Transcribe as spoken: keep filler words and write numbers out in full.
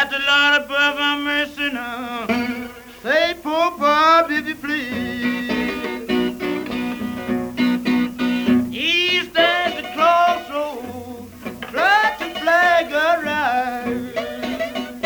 Got the Lord above our mercy now. Say, poor Bob, if you please.